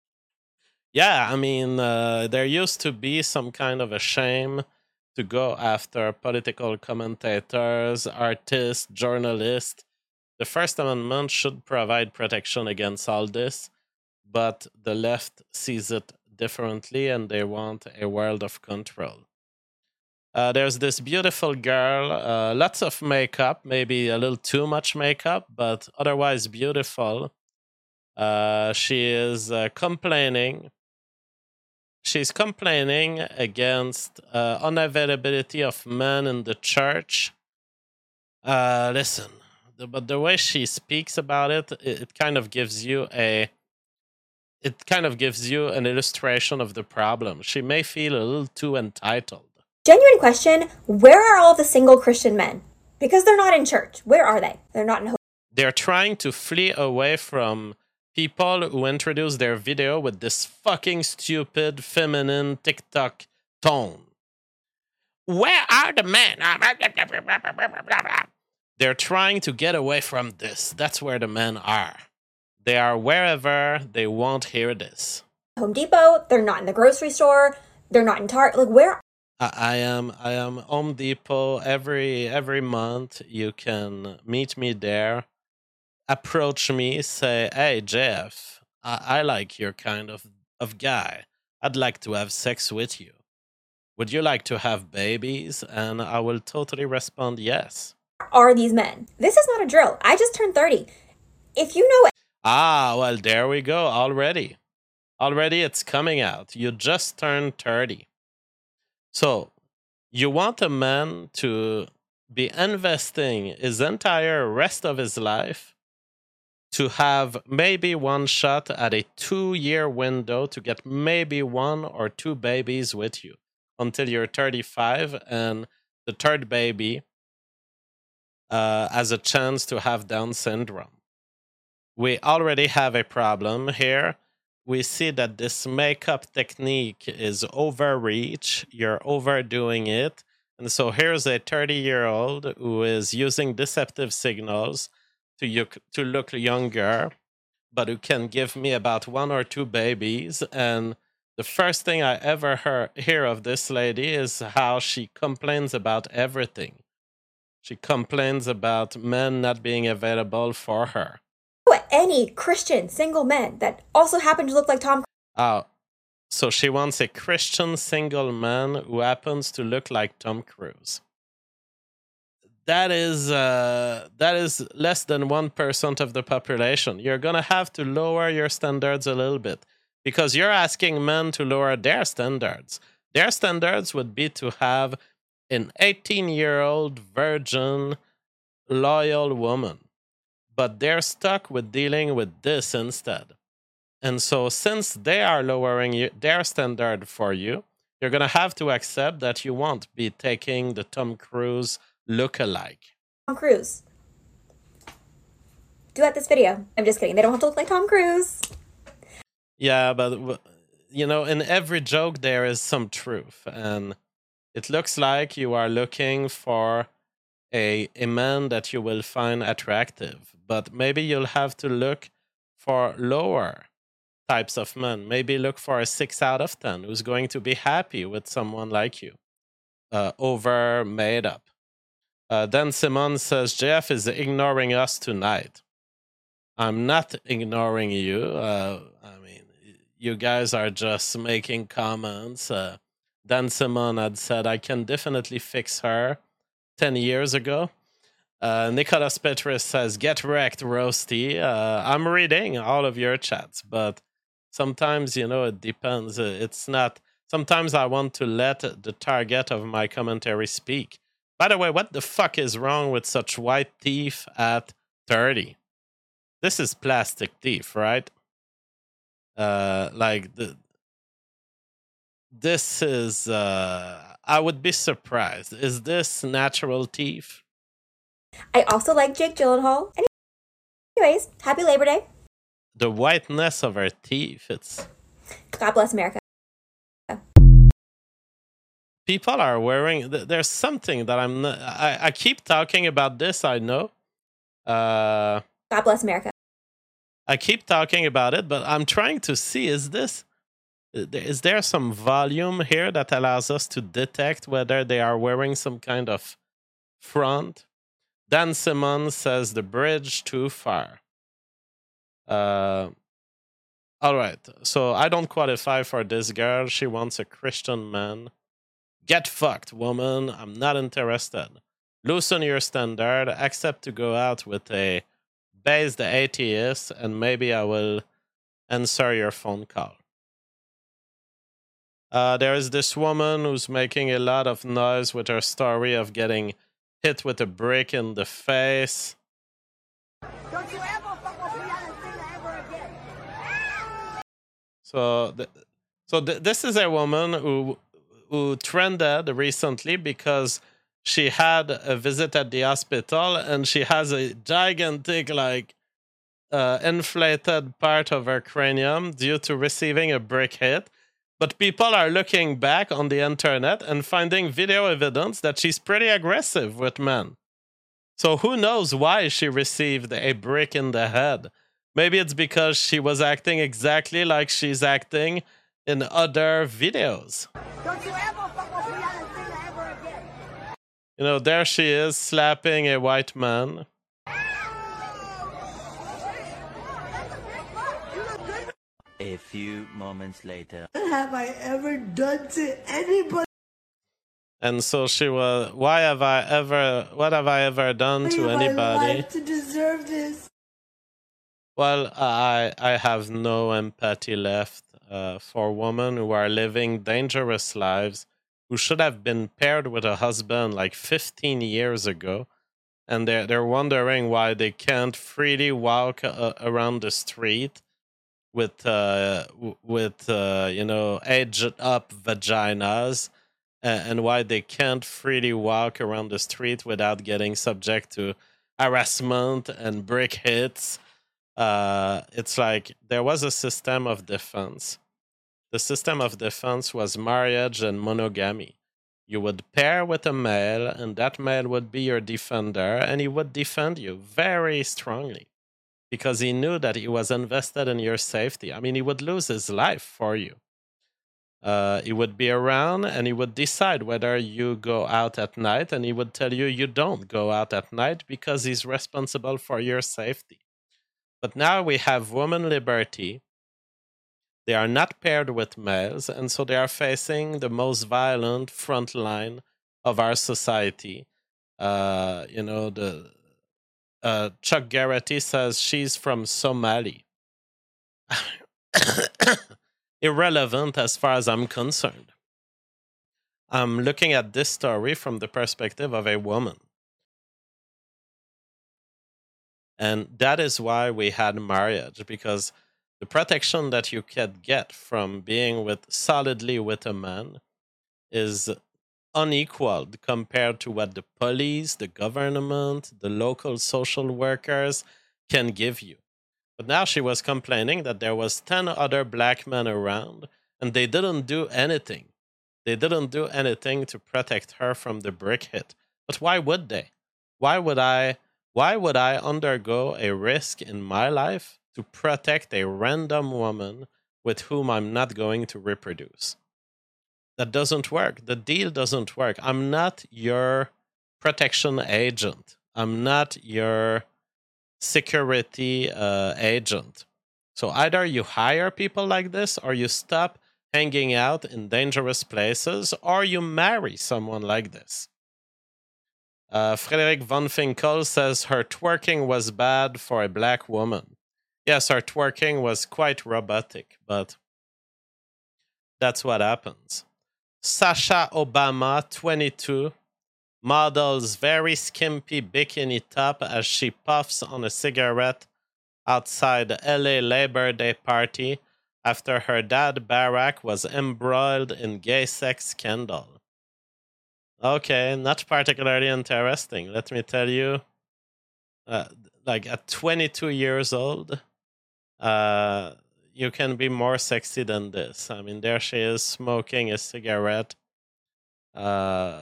Yeah, I mean, uh, there used to be some kind of a shame to go after political commentators, artists, journalists. The First Amendment should provide protection against all this, but the left sees it differently and they want a world of control. Uh, there's this beautiful girl, uh, lots of makeup, maybe a little too much makeup, but otherwise beautiful. Uh, she is uh, complaining. She's complaining against uh, unavailability of men in the church. Uh, listen, the, but the way she speaks about it, it, it kind of gives you a, it kind of gives you an illustration of the problem. She may feel a little too entitled. Genuine question, where are all the single Christian men? Because they're not in church. Where are they? They're not in... Ho- they're trying to flee away from people who introduce their video with this fucking stupid, feminine TikTok tone. Where are the men? They're trying to get away from this. That's where the men are. They are wherever they won't hear this. Home Depot, they're not in the grocery store, they're not in Target. Like, where... I am I am Home Depot every every month. You can meet me there, approach me, say, "Hey Jeff, I, I like your kind of, of guy. I'd like to have sex with you. Would you like to have babies?" And I will totally respond yes. Are these men? This is not a drill. I just turned thirty. If you know... Ah, well, there we go. Already. Already it's coming out. You just turned thirty. So, you want a man to be investing his entire rest of his life to have maybe one shot at a two-year window to get maybe one or two babies with you until you're thirty-five, and the third baby uh, has a chance to have Down syndrome. We already have a problem here. We see that this makeup technique is overreach. You're overdoing it. And so here's a thirty-year-old who is using deceptive signals to, you, to look younger, but who can give me about one or two babies. And the first thing I ever heard, hear of this lady is how she complains about everything. She complains about men not being available for her. Any Christian single men that also happen to look like Tom. Oh, so she wants a Christian single man who happens to look like Tom Cruise. That is uh, that is less than one percent of the population. You're gonna have to lower your standards a little bit because you're asking men to lower their standards. Their standards would be to have an eighteen-year-old virgin, loyal woman. But they're stuck with dealing with this instead. And so since they are lowering you, their standard for you, you're going to have to accept that you won't be taking the Tom Cruise look-alike. Tom Cruise. Do at this video. I'm just kidding. They don't have to look like Tom Cruise. Yeah, but, you know, in every joke there is some truth. And it looks like you are looking for a, a man that you will find attractive. But maybe you'll have to look for lower types of men. Maybe look for a six out of ten who's going to be happy with someone like you. Uh, over made up. Uh, then Simon says, J F is ignoring us tonight. I'm not ignoring you. Uh, I mean, you guys are just making comments. Uh, Dan Simon had said, I can definitely fix her ten years ago. Uh, Nicholas Petrus says, get wrecked, Roasty. Uh, I'm reading all of your chats, but sometimes, you know, it depends. It's not... Sometimes I want to let the target of my commentary speak. By the way, what the fuck is wrong with such white teeth at thirty? This is plastic teeth, right? Uh, like, the... This is... Uh, I would be surprised. Is this natural teeth? I also like Jake Gyllenhaal. Anyways, happy Labor Day. The whiteness of her teeth, it's... God bless America. People are wearing... There's something that I'm not... I, I keep talking about this, I know. Uh, God bless America. I keep talking about it, but I'm trying to see, is this... Is there some volume here that allows us to detect whether they are wearing some kind of front? Dan Simon says the bridge too far. Uh, all right. So I don't qualify for this girl. She wants a Christian man. Get fucked, woman. I'm not interested. Loosen your standard. Accept to go out with a based atheist, and maybe I will answer your phone call. Uh, there is this woman who's making a lot of noise with her story of getting hit with a brick in the face. Don't you ever fuck with Brianna ever again. So, th- so th- this is a woman who who trended recently because she had a visit at the hospital and she has a gigantic, like, uh, inflated part of her cranium due to receiving a brick hit. But people are looking back on the internet and finding video evidence that she's pretty aggressive with men. So who knows why she received a brick in the head? Maybe it's because she was acting exactly like she's acting in other videos. Don't you ever fuck with Brianna ever again. You know, there she is slapping a white man. A few moments later. What have I ever done to anybody? And so she was, why have I ever, what have I ever done to anybody to deserve this? Well, I I have no empathy left uh, for women who are living dangerous lives, who should have been paired with a husband like fifteen years ago, and they're, they're wondering why they can't freely walk uh, around the street with, uh, with uh, you know, aged-up vaginas, and why they can't freely walk around the street without getting subject to harassment and brick hits. Uh, it's like there was a system of defense. The system of defense was marriage and monogamy. You would pair with a male, and that male would be your defender, and he would defend you very strongly because he knew that he was invested in your safety. I mean, he would lose his life for you. Uh, he would be around and he would decide whether you go out at night, and he would tell you you don't go out at night because he's responsible for your safety. But now we have women liberty. They are not paired with males, and so they are facing the most violent front line of our society. Uh, you know, the uh, Chuck Garrity says she's from Somali. Irrelevant as far as I'm concerned. I'm looking at this story from the perspective of a woman. And that is why we had marriage, because the protection that you can get from being with solidly with a man is unequaled compared to what the police, the government, the local social workers can give you. But now she was complaining that there was ten other black men around, and they didn't do anything. They didn't do anything to protect her from the brick hit. But why would they? Why would I why would I undergo a risk in my life to protect a random woman with whom I'm not going to reproduce? That doesn't work. The deal doesn't work. I'm not your protection agent. I'm not your security uh, agent. So either you hire people like this, or you stop hanging out in dangerous places, or you marry someone like this. Uh, Frederick von Finkel says her twerking was bad for a black woman. Yes, her twerking was quite robotic, but that's what happens. Sasha Obama, twenty-two, models very skimpy bikini top as she puffs on a cigarette outside the L A Labor Day party after her dad Barack was embroiled in gay sex scandal. Okay, not particularly interesting. Let me tell you, uh, like at twenty-two years old, uh, you can be more sexy than this. I mean, there she is smoking a cigarette. Uh,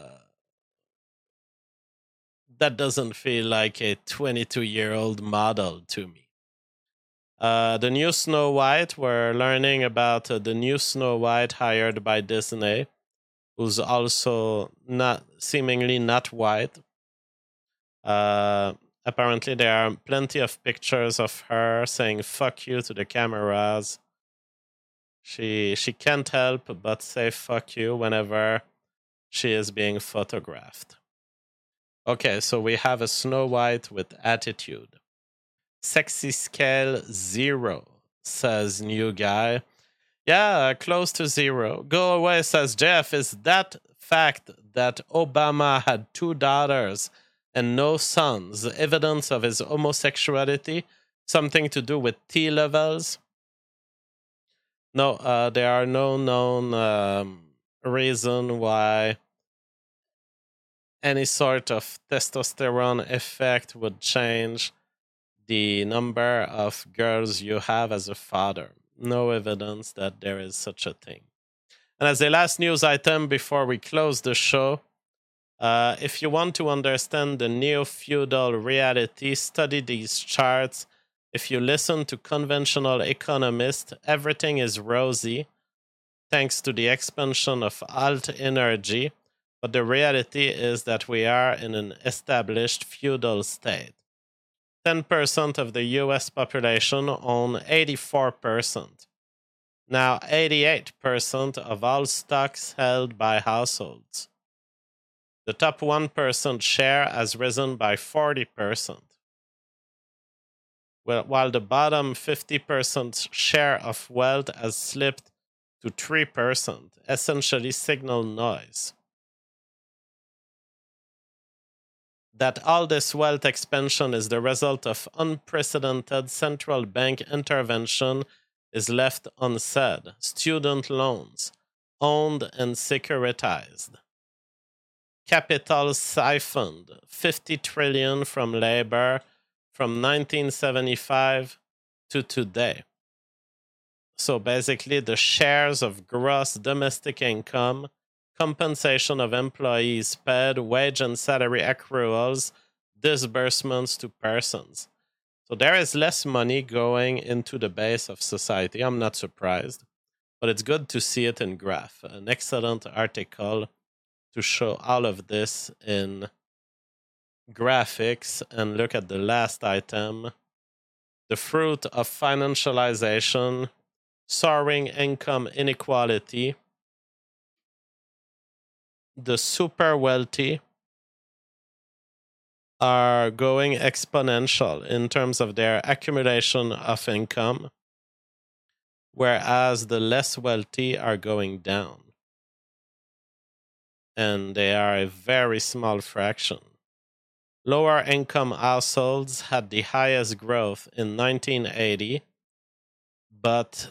that doesn't feel like a twenty-two-year-old model to me. Uh, the new Snow White, we're learning about uh, the new Snow White hired by Disney, who's also not seemingly not white. Uh, apparently, there are plenty of pictures of her saying "fuck you" to the cameras. She she can't help but say "fuck you" whenever she is being photographed. Okay, so we have a Snow White with attitude. Sexy scale zero, says new guy. Yeah, close to zero. Go away, says Jeff. Is that fact that Obama had two daughters and no sons evidence of his homosexuality? Something to do with T levels? No, uh, there are no known um, reason why any sort of testosterone effect would change the number of girls you have as a father. No evidence that there is such a thing. And as a last news item before we close the show, uh, if you want to understand the neo-feudal reality, study these charts. If you listen to conventional economists, everything is rosy thanks to the expansion of alt energy. But the reality is that we are in an established feudal state. ten percent of the U S population own eighty-four percent. Now eighty-eight percent of all stocks held by households. The top one percent share has risen by forty percent. Well, while the bottom fifty percent share of wealth has slipped to three percent, essentially signal noise. that all this wealth expansion is the result of unprecedented central bank intervention is left unsaid. Student loans, owned and securitized. Capital siphoned, fifty trillion dollars from labor from nineteen seventy-five to today. So basically, the shares of gross domestic income, compensation of employees paid, wage and salary accruals, disbursements to persons. So there is less money going into the base of society. I'm not surprised, but it's good to see it in graph. An excellent article to show all of this in graphics. And look at the last item. The fruit of financialization, soaring income inequality, the super wealthy are going exponential in terms of their accumulation of income, whereas the less wealthy are going down. And they are a very small fraction. Lower income households had the highest growth in nineteen eighty, but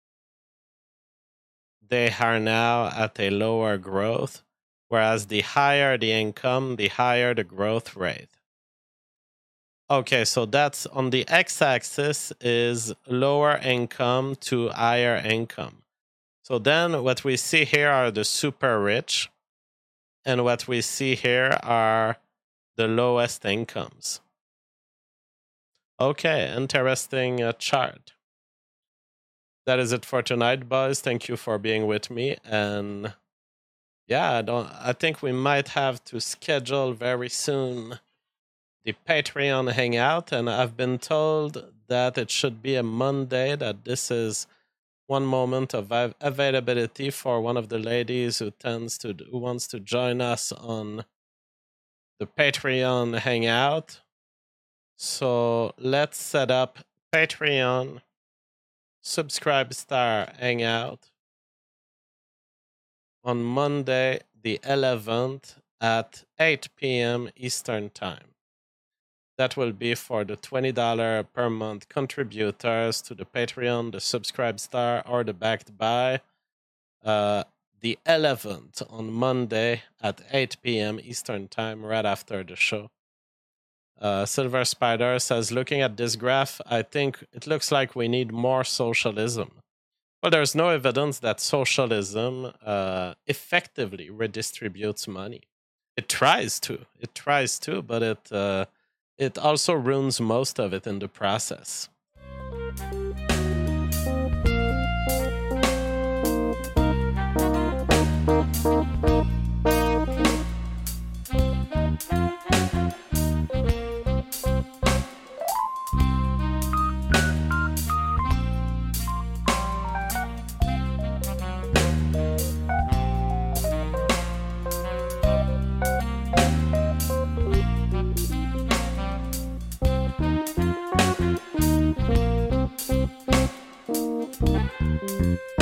they are now at a lower growth, whereas the higher the income, the higher the growth rate. Okay, so that's on the x-axis is lower income to higher income. So then what we see here are the super rich, and what we see here are the lowest incomes. Okay, interesting uh, chart. That is it for tonight, boys. Thank you for being with me. And yeah, I don't. I think we might have to schedule very soon the Patreon hangout. And I've been told that it should be a Monday, that this is one moment of av- availability for one of the ladies who tends to who wants to join us on the Patreon hangout. So let's set up Patreon Subscribe Star hangout on Monday the eleventh at eight p.m. Eastern Time. That will be for the twenty dollars per month contributors to the Patreon, the Subscribe Star, or the Backed By. Uh, the eleventh on Monday at eight p.m. Eastern Time, right after the show. Uh, Silver Spider says, looking at this graph, I think it looks like we need more socialism. Well, there's no evidence that socialism uh, effectively redistributes money. It tries to. It tries to, but it uh, it also ruins most of it in the process. Thank you.